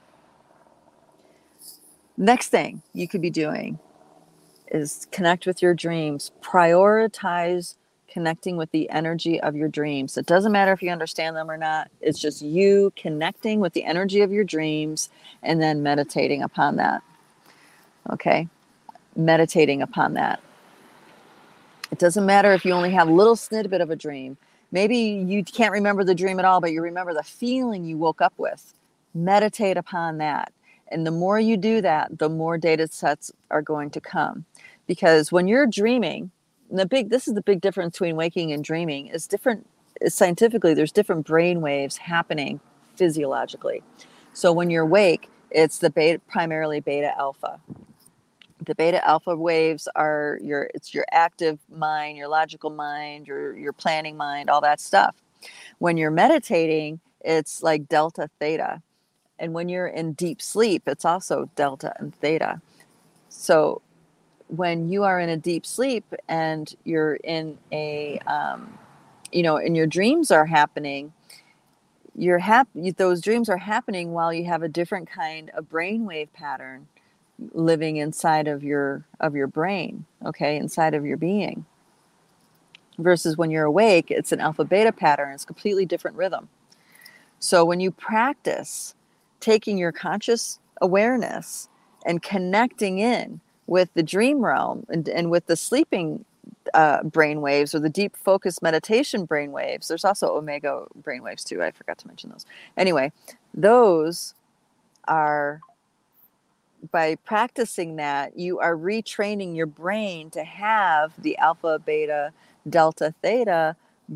Next thing you could be doing is connect with your dreams. Prioritize connecting with the energy of your dreams. It doesn't matter if you understand them or not. It's just you connecting with the energy of your dreams and then meditating upon that. Okay? Meditating upon that. It doesn't matter if you only have a little snippet of a dream. Maybe you can't remember the dream at all, but you remember the feeling you woke up with. Meditate upon that. And the more you do that, the more data sets are going to come. Because when you're dreaming, this is the big difference between waking and dreaming, is different scientifically, there's different brain waves happening physiologically. So when you're awake, it's primarily beta alpha. The beta alpha waves are your active mind, your logical mind, your planning mind, all that stuff. When you're meditating, it's like delta theta. And when you're in deep sleep, it's also delta and theta. So when you are in a deep sleep and you're in a, and your dreams are happening, those dreams are happening while you have a different kind of brainwave pattern living inside of your brain, okay, inside of your being. Versus when you're awake, it's an alpha beta pattern. It's a completely different rhythm. So when you practice taking your conscious awareness and connecting in with the dream realm and with the sleeping brain waves, or the deep focus meditation brain waves, there's also omega brain waves too. I forgot to mention those. Anyway, those are, by practicing that, you are retraining your brain to have the alpha, beta, delta, theta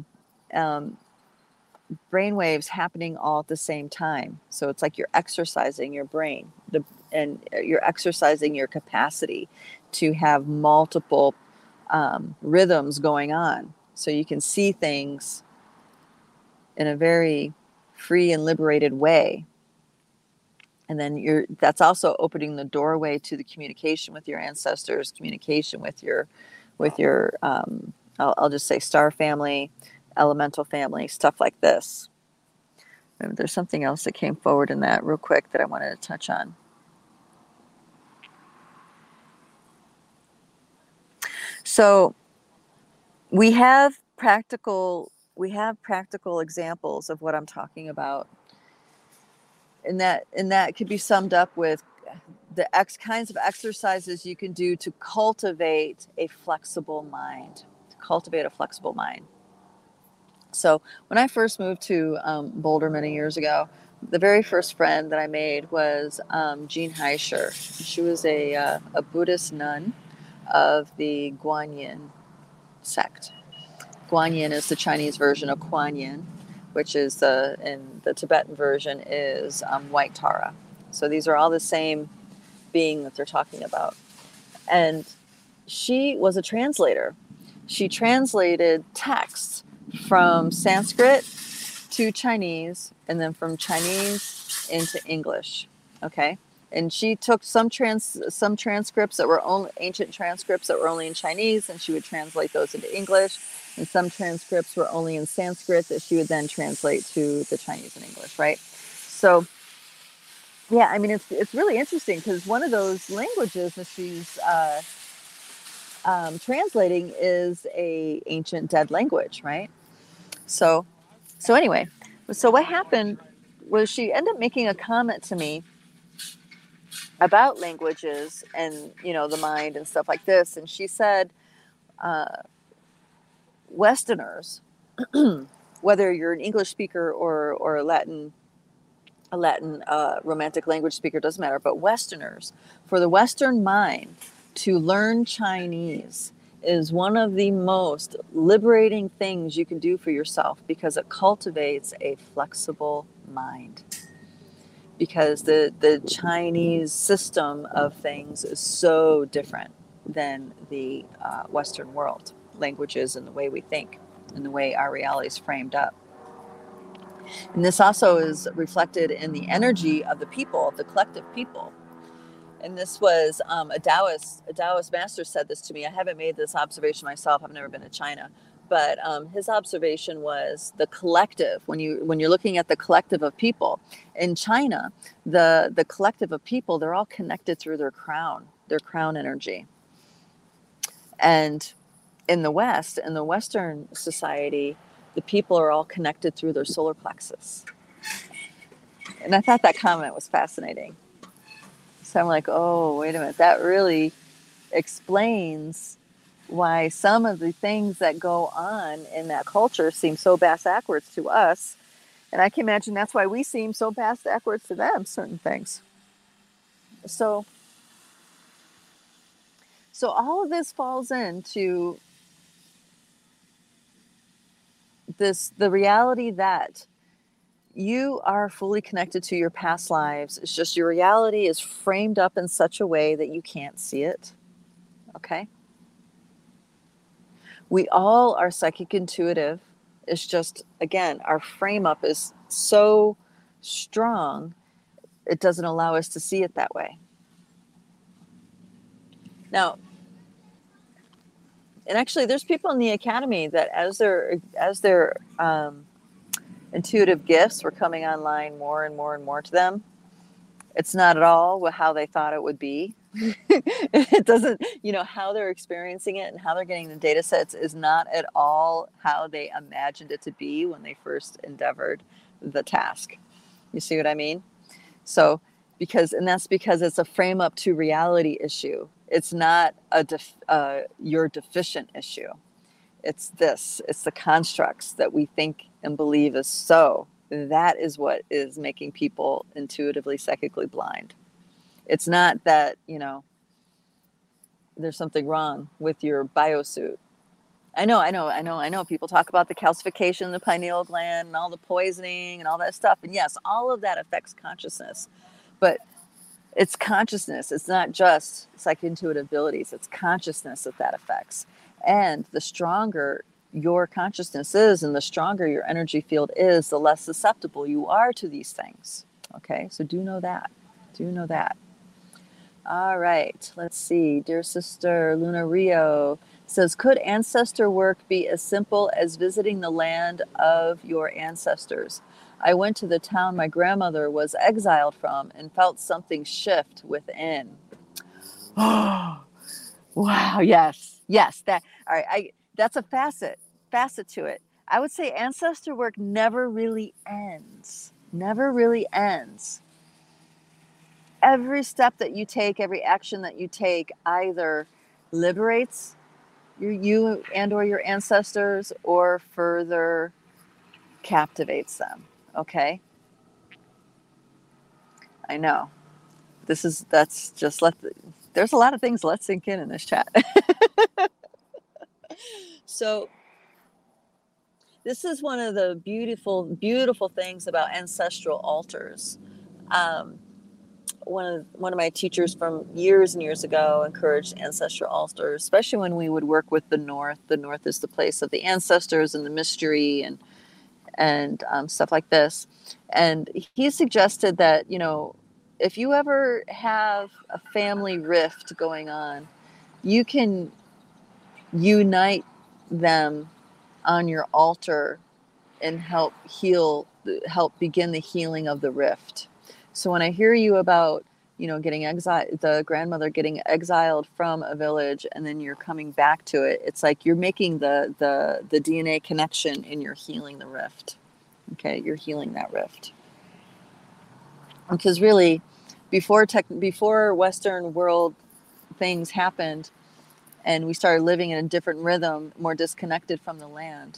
brain waves happening all at the same time. So it's like you're exercising your brain, and you're exercising your capacity to have multiple rhythms going on. So you can see things in a very free and liberated way. And then that's also opening the doorway to the communication with your ancestors, communication with your I'll just say star family, elemental family, stuff like this. There's something else that came forward in that real quick that I wanted to touch on. So we have practical examples of what I'm talking about. And that could be summed up with the kinds of exercises you can do to cultivate a flexible mind. So when I first moved to Boulder many years ago, the very first friend that I made was Jean Heischer. She was a Buddhist nun of the Guanyin sect. Guanyin is the Chinese version of Kuan Yin, which is in the Tibetan version is white Tara. So these are all the same being that they're talking about. And she was a translator. She translated texts from Sanskrit to Chinese, and then from Chinese into English. Okay. And she took some transcripts that were ancient transcripts that were only in Chinese, and she would translate those into English. And some transcripts were only in Sanskrit that she would then translate to the Chinese and English, right? So, yeah, I mean, it's really interesting, because one of those languages that she's translating is a ancient dead language, right? So anyway, so what happened was she ended up making a comment to me about languages and, the mind and stuff like this. And she said, Westerners, whether you're an English speaker or a Latin romantic language speaker, doesn't matter, but Westerners, for the Western mind to learn Chinese is one of the most liberating things you can do for yourself, because it cultivates a flexible mind. Because the Chinese system of things is so different than the Western world languages and the way we think and the way our reality is framed up. And this also is reflected in the energy of the people, of the collective people. And this was a Taoist master said this to me. I haven't made this observation myself. I've never been to China. but his observation was the collective. When you're looking at the collective of people in China, the collective of people, they're all connected through their crown energy. And in the West, in the Western society, the people are all connected through their solar plexus. And I thought that comment was fascinating. So I'm like, oh, wait a minute, that really explains why some of the things that go on in that culture seem so backwards to us. And I can imagine that's why we seem so backwards to them, certain things. So all of this falls into the reality that you are fully connected to your past lives. It's just your reality is framed up in such a way that you can't see it. Okay? We all are psychic intuitive. It's just, again, our frame up is so strong, it doesn't allow us to see it that way. Now, and actually, there's people in the academy that as their intuitive gifts were coming online more and more and more to them, it's not at all how they thought it would be. It doesn't, how they're experiencing it and how they're getting the data sets is not at all how they imagined it to be when they first endeavored the task. You see what I mean? So, that's because it's a frame up to reality issue. It's not your deficient issue. It's the constructs that we think and believe is so. That is what is making people intuitively, psychically blind. It's not that, there's something wrong with your biosuit. I know. People talk about the calcification of the pineal gland and all the poisoning and all that stuff. And yes, all of that affects consciousness. But it's consciousness. It's not just psych-intuitive abilities. It's consciousness that affects. And the stronger your consciousness is and the stronger your energy field is, the less susceptible you are to these things. Okay, so do know that. All right, let's see. Dear Sister Luna Rio says, could ancestor work be as simple as visiting the land of your ancestors? I went to the town my grandmother was exiled from and felt something shift within. Oh, wow. Yes. All right. That's a facet to it. I would say ancestor work never really ends. Every step that you take, every action that you take either liberates you and or your ancestors or further captivates them. Okay? I know. There's a lot of things let's sink in this chat. So this is one of the beautiful, beautiful things about ancestral altars. One of my teachers from years and years ago encouraged ancestral altars, especially when we would work with the North. The North is the place of the ancestors and the mystery and stuff like this. And he suggested that, if you ever have a family rift going on, you can unite them on your altar and help begin the healing of the rift. So when I hear you about, getting exiled, the grandmother getting exiled from a village and then you're coming back to it, it's like you're making the DNA connection and you're healing the rift. Okay, you're healing that rift. Because really, before Western world things happened and we started living in a different rhythm, more disconnected from the land,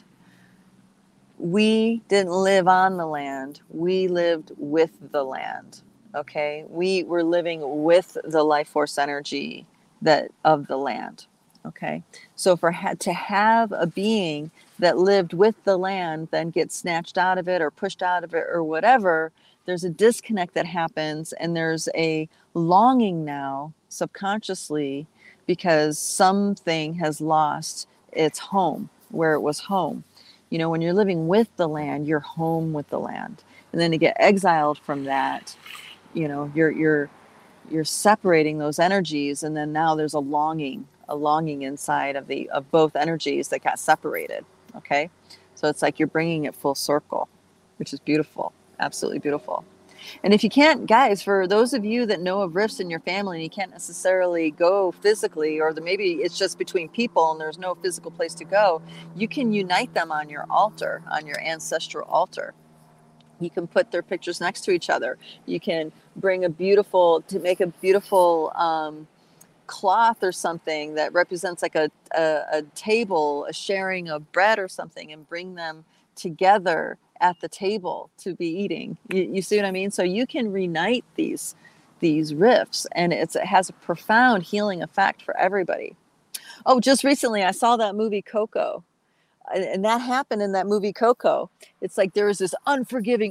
we didn't live on the land. We lived with the land. Okay, we were living with the life force energy of the land. Okay, so to have a being that lived with the land then gets snatched out of it or pushed out of it or whatever, there's a disconnect that happens and there's a longing now subconsciously because something has lost its home where it was home. When you're living with the land, you're home with the land. And then to get exiled from that, you're separating those energies. And then now there's a longing inside of both energies that got separated. Okay. So it's like you're bringing it full circle, which is beautiful. Absolutely beautiful. And if you can't, guys, for those of you that know of rifts in your family and you can't necessarily go physically, or maybe it's just between people and there's no physical place to go, you can unite them on your altar, on your ancestral altar. You can put their pictures next to each other. You can bring make a beautiful cloth or something that represents like a table, a sharing of bread or something, and bring them together at the table to be eating. You see what I mean? So you can reunite these rifts, and it has a profound healing effect for everybody. Oh, just recently I saw that movie Coco. And that happened in that movie Coco. It's like there was this unforgiving,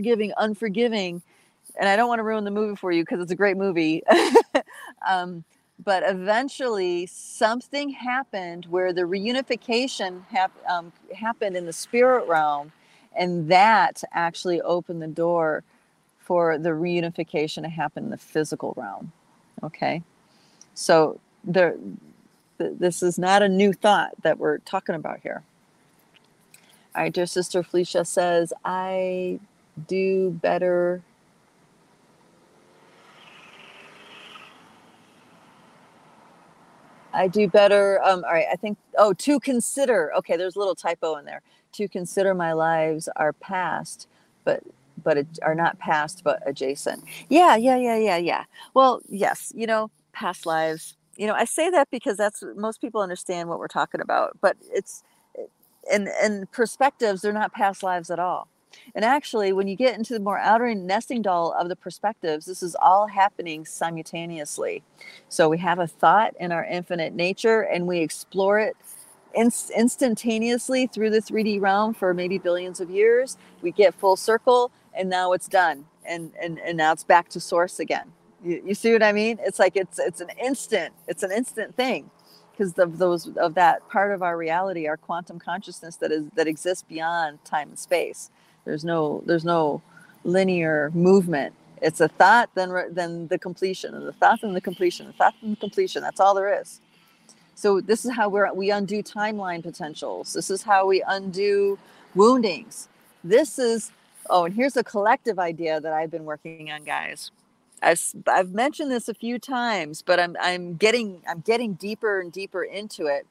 and I don't want to ruin the movie for you because it's a great movie. um, but eventually something happened where the reunification happened in the spirit realm, and that actually opened the door for the reunification to happen in the physical realm. Okay, so this is not a new thought that we're talking about here. All right, dear sister Felicia says, I do better. All right, I think, to consider. Okay, there's a little typo in there. To consider my lives are past, but it are not past, but adjacent. Yeah. Well, yes, past lives. I say that because that's most people understand what we're talking about, but it's and perspectives, they're not past lives at all. And actually, when you get into the more outer nesting doll of the perspectives, this is all happening simultaneously. So we have a thought in our infinite nature, and we explore it instantaneously through the 3D realm for maybe billions of years. We get full circle, and now it's done, and now it's back to source again. You see what I mean? It's like it's an instant thing, because of that part of our reality, our quantum consciousness that exists beyond time and space. There's no linear movement. It's a thought, then the completion, and the thought, and the completion, the thought, and the completion. That's all there is. So this is how we undo timeline potentials. This is how we undo woundings. This is and here's a collective idea that I've been working on, guys. I've mentioned this a few times, but I'm getting deeper and deeper into it,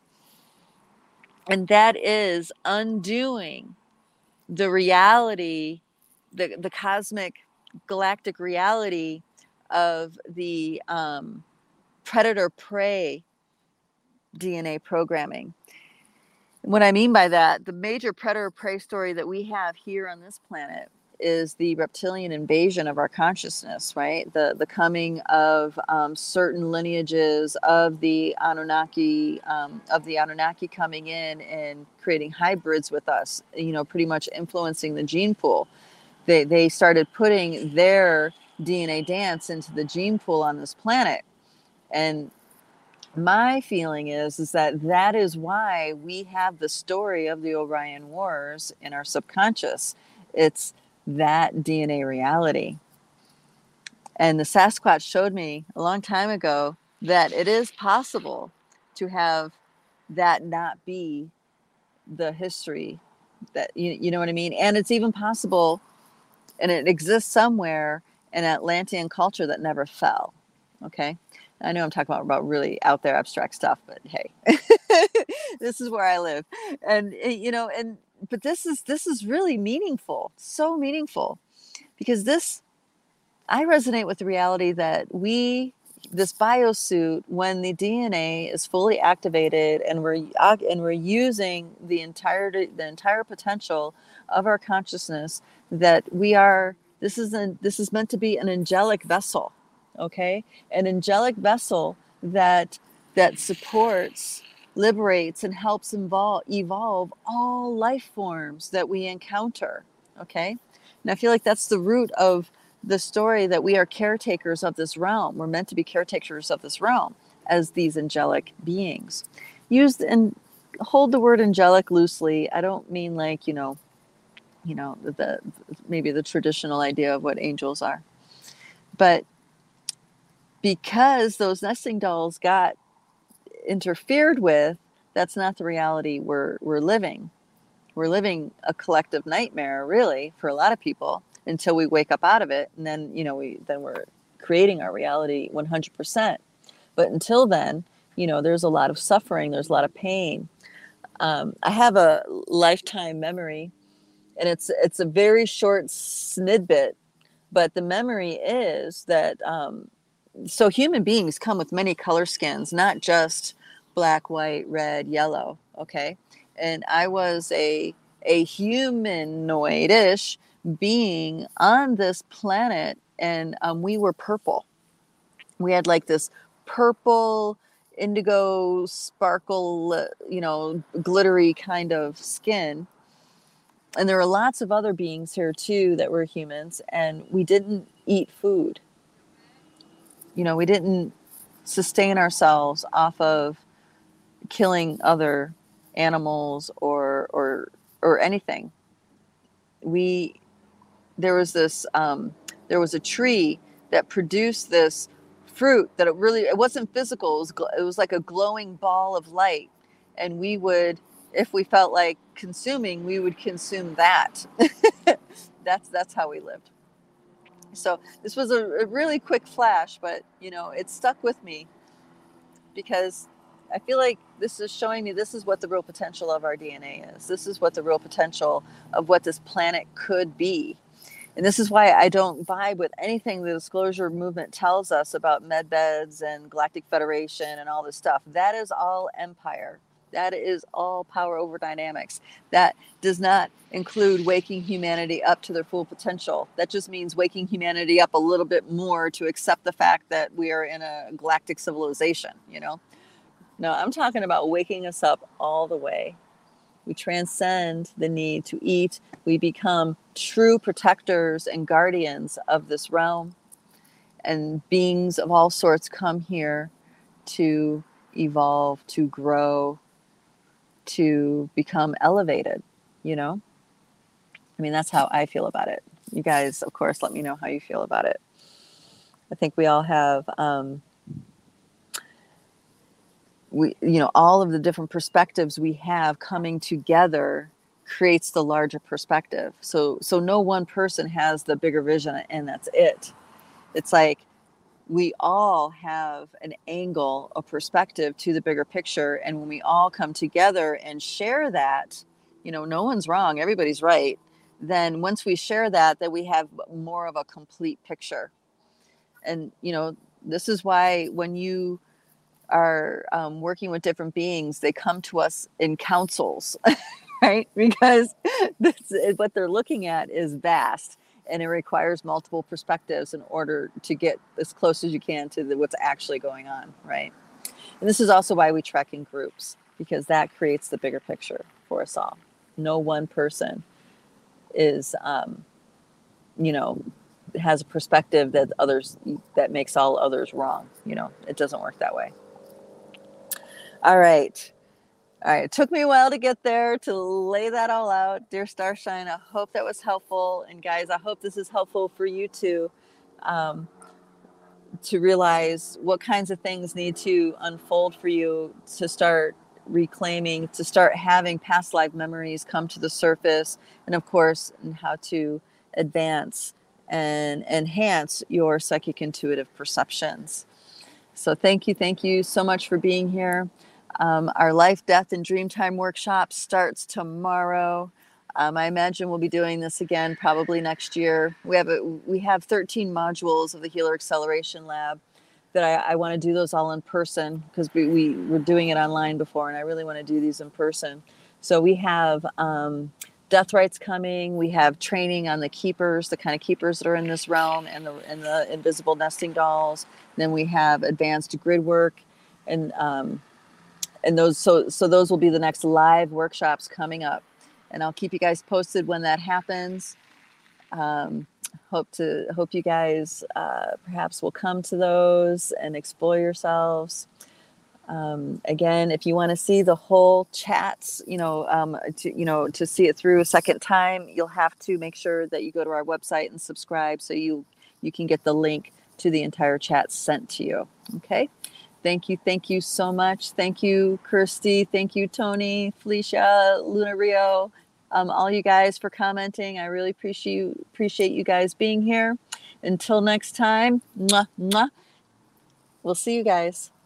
and that is undoing the reality, the cosmic galactic reality of the predator prey DNA programming. What I mean by that, the major predator prey story that we have here on this planet is the reptilian invasion of our consciousness, right? The coming of certain lineages of the Anunnaki coming in and creating hybrids with us, pretty much influencing the gene pool. They started putting their DNA dance into the gene pool on this planet. And my feeling is that is why we have the story of the Orion Wars in our subconscious. It's that DNA reality. And the Sasquatch showed me a long time ago that it is possible to have that not be the history, that you know what I mean? And it's even possible, and it exists somewhere, in Atlantean culture that never fell. Okay. I know I'm talking about really out there abstract stuff, but hey, this is where I live. And but this is really meaningful, so meaningful, because I resonate with the reality that this biosuit, when the DNA is fully activated and we're using the entire potential of our consciousness, that this is meant to be an angelic vessel. Okay, an angelic vessel that supports, liberates, and helps evolve all life forms that we encounter. Okay, and I feel like that's the root of the story, that we are caretakers of this realm. We're meant to be caretakers of this realm as these angelic beings. And hold the word angelic loosely. I don't mean like maybe the traditional idea of what angels are, but because those nesting dolls got interfered with, that's not the reality we're living. We're living a collective nightmare, really, for a lot of people until we wake up out of it. And then, we're creating our reality 100%. But until then, there's a lot of suffering. There's a lot of pain. I have a lifetime memory, and it's a very short snidbit, but the memory is that so human beings come with many color skins, not just black, white, red, yellow. Okay, and I was a humanoidish being on this planet, and we were purple. We had like this purple, indigo, sparkle, glittery kind of skin. And there were lots of other beings here too that were humans, and we didn't eat food. We didn't sustain ourselves off of killing other animals or anything. There was a tree that produced this fruit that it wasn't physical. It was like a glowing ball of light, and we would, if we felt like consuming, we would consume that. That's how we lived. So this was a really quick flash, but it stuck with me because I feel like this is showing me this is what the real potential of our DNA is. This is what the real potential of what this planet could be. And this is why I don't vibe with anything the disclosure movement tells us about medbeds and Galactic Federation and all this stuff. That is all empire. That is all power over dynamics. That does not include waking humanity up to their full potential. That just means waking humanity up a little bit more to accept the fact that we are in a galactic civilization, No, I'm talking about waking us up all the way. We transcend the need to eat. We become true protectors and guardians of this realm. And beings of all sorts come here to evolve, to grow, to become elevated, I mean, that's how I feel about it. You guys, of course, let me know how you feel about it. I think we all have all of the different perspectives we have coming together creates the larger perspective. So no one person has the bigger vision and that's it. It's like we all have an angle, a perspective to the bigger picture. And when we all come together and share that, no one's wrong, everybody's right. Then once we share that we have more of a complete picture. And, this is why when you are working with different beings, they come to us in councils, right? Because what they're looking at is vast, and it requires multiple perspectives in order to get as close as you can to what's actually going on, right? And this is also why we trek in groups, because that creates the bigger picture for us all. No one person is, has a perspective that makes all others wrong. It doesn't work that way. All right. It took me a while to get there, to lay that all out. Dear Starshine, I hope that was helpful. And guys, I hope this is helpful for you too, to realize what kinds of things need to unfold for you to start reclaiming, to start having past life memories come to the surface, and of course, how to advance and enhance your psychic intuitive perceptions. So thank you so much for being here. Our Life, Death, and Dreamtime workshop starts tomorrow. I imagine we'll be doing this again probably next year. We have 13 modules of the Healer Acceleration Lab that I want to do those all in person, because we were doing it online before, and I really want to do these in person. So we have death rites coming. We have training on the keepers, the kind of keepers that are in this realm, and the invisible nesting dolls. And then we have advanced grid work, and those so those will be the next live workshops coming up, and I'll keep you guys posted when that happens. Hope you guys perhaps will come to those and explore yourselves. Again, if you want to see the whole chats, to see it through a second time, you'll have to make sure that you go to our website and subscribe, so you can get the link to the entire chat sent to you. Okay. Thank you so much. Thank you, Kirsty. Thank you, Tony, Felicia, Luna Rio. all you guys for commenting. I really appreciate you guys being here. Until next time, mwah, mwah. We'll see you guys.